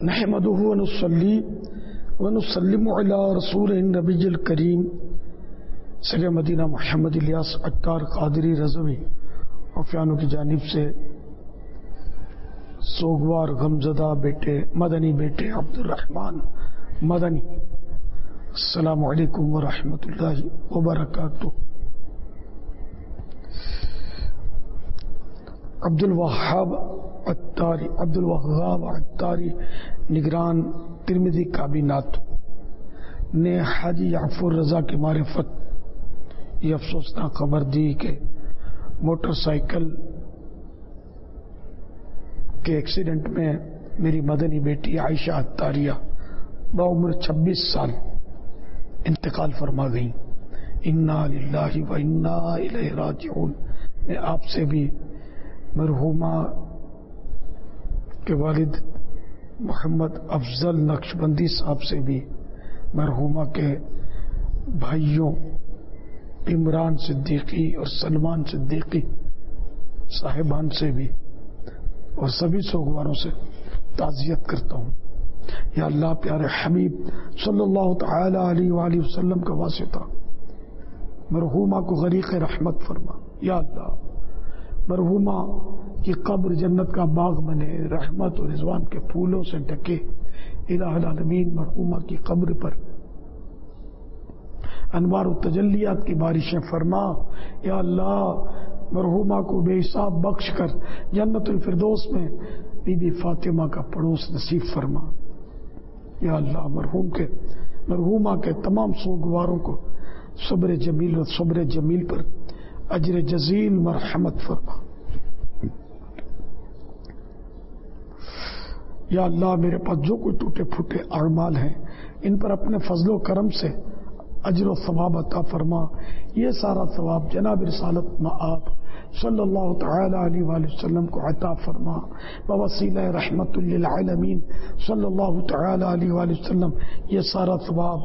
نحمده ونصلي ونسلم على رسول النبی الکریم سید مدینہ محمد الیاس عطار قادری رضوی عفیانوں کی جانب سے سوگوار غمزدہ مدنی بیٹے عبد الرحمن مدنی، السلام علیکم ورحمۃ اللہ وبرکاتہ۔ عبد الوہاب عطاری نگران ترمذی کابینات نے حاجی یعفور رضا کی معرفت یہ افسوسناک خبر دی کہ موٹر سائیکل کے ایکسیڈنٹ میں میری مدنی بیٹی عائشہ عطاریہ بعمر 26 سال انتقال فرما گئی۔ انا للہ و انا الیہ راجعون۔ میں آپ سے بھی مرحومہ کے والد محمد افضل نقشبندی صاحب سے بھی، مرحومہ کے بھائیوں عمران صدیقی اور سلمان صدیقی صاحبان سے بھی اور سبھی سوگواروں سے تعزیت کرتا ہوں۔ یا اللہ پیارے حبیب صلی اللہ تعالی علیہ وآلہ وسلم کا واسطہ مرحومہ کو غریق رحمت فرما۔ یا اللہ مرحومہ کی قبر جنت کا باغ بنے، رحمت اور رضوان کے پھولوں سے ڈھکے۔ الہ العالمین مرحومہ کی قبر پر انوار و تجلیات کی بارشیں فرما۔ یا اللہ مرحومہ کو بے حساب بخش کر جنت الفردوس میں بی بی فاطمہ کا پڑوس نصیب فرما۔ یا اللہ مرحومہ کے تمام سوگواروں کو صبر جمیل پر اجر جزیل مرحمت فرما۔ یا اللہ میرے پاس جو کوئی ٹوٹے پھوٹے اعمال ہیں ان پر اپنے فضل و کرم سے اجر و ثواب عطا فرما۔ یہ سارا ثواب جناب رسالت مآب صلی اللہ تعالی علیہ وآلہ وسلم کو عطا فرما۔ بوسیلہ رحمت للعالمین صلی اللہ تعالی علیہ وآلہ وسلم یہ سارا ثواب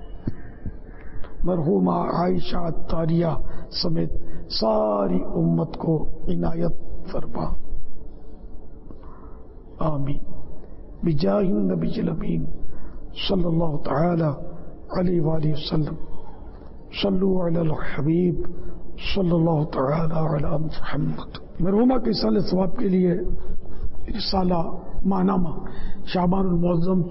مرحومہ عائشہ عطاریہ سمیت ساری امت کو عنایت فرما، آمین بجاہ النبی الامین صلی اللہ تعالی علیہ وآلہ وسلم۔ صلو علی الحبیب صلی اللہ تعالی علی محمد۔ مرحومہ کے رسالہ ثواب کے لیے رسالہ ماہنامہ شعبان المعظم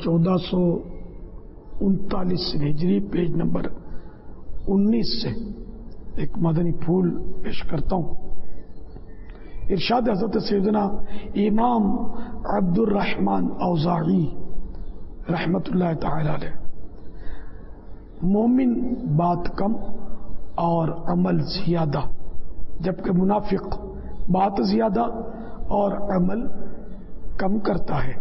1439 ہجری پیج نمبر 19 سے ایک مدنی پھول پیش کرتا ہوں۔ ارشاد حضرت سیدنا امام عبد الرحمن اوزاعی رحمت اللہ تعالی علیہ، مومن بات کم اور عمل زیادہ، جبکہ منافق بات زیادہ اور عمل کم کرتا ہے۔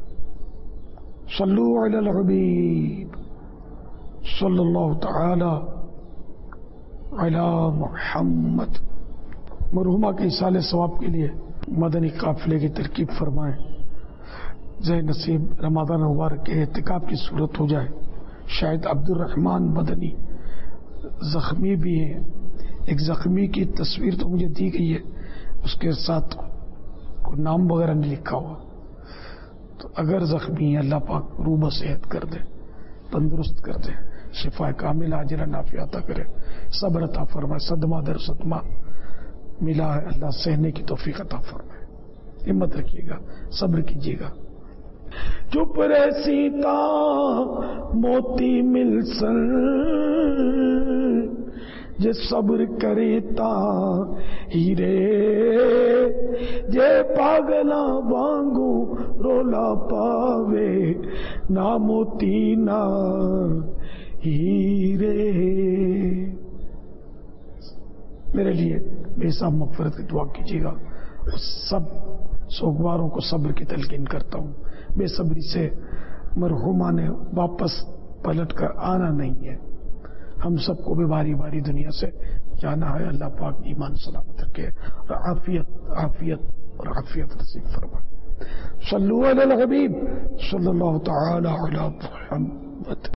صلو علی الحبیب صلی اللہ تعالی علی محمد۔ مرحومہ کے ایصال ثواب کے لیے مدنی قافلے کی ترکیب فرمائیں۔ ذہ نصیب رمضان مبارک کے اعتکاف کی صورت ہو جائے، شاید عبد الرحمن مدنی زخمی بھی ہیں، ایک زخمی کی تصویر تو مجھے دی گئی ہے، اس کے ساتھ کوئی نام وغیرہ نہیں لکھا ہوا، تو اگر زخمی ہیں اللہ پاک روح صحت کر دے، تندرست کر دے، شفا کامل عاجلہ نافع عطا کرے، صبر عطا فرمائے، صدمہ در صدمہ ملا ہے اللہ سہنے کی توفیق عطا فرمائے۔ ہمت رکھیے گا، صبر کیجیے گا۔ چپ رسیتا موتی مل سن جے صبر کریتا ہیرے، جے پاگلا وانگو رولا پاوے نہ موتی نہ ہیرے۔ میرے لیے بے حساب مغفرت کی دعا کیجیے گا۔ سب سوگواروں کو صبر کی تلقین کرتا ہوں۔ بے صبری سے مرحومہ نے واپس پلٹ کر آنا نہیں ہے، ہم سب کو بھی باری باری دنیا سے جانا ہے۔ اللہ پاک ایمان سلامت رکھے اور عافیت نصیب فرمائے۔ صلو علی الحبیب صلی اللہ تعالی علی محمد۔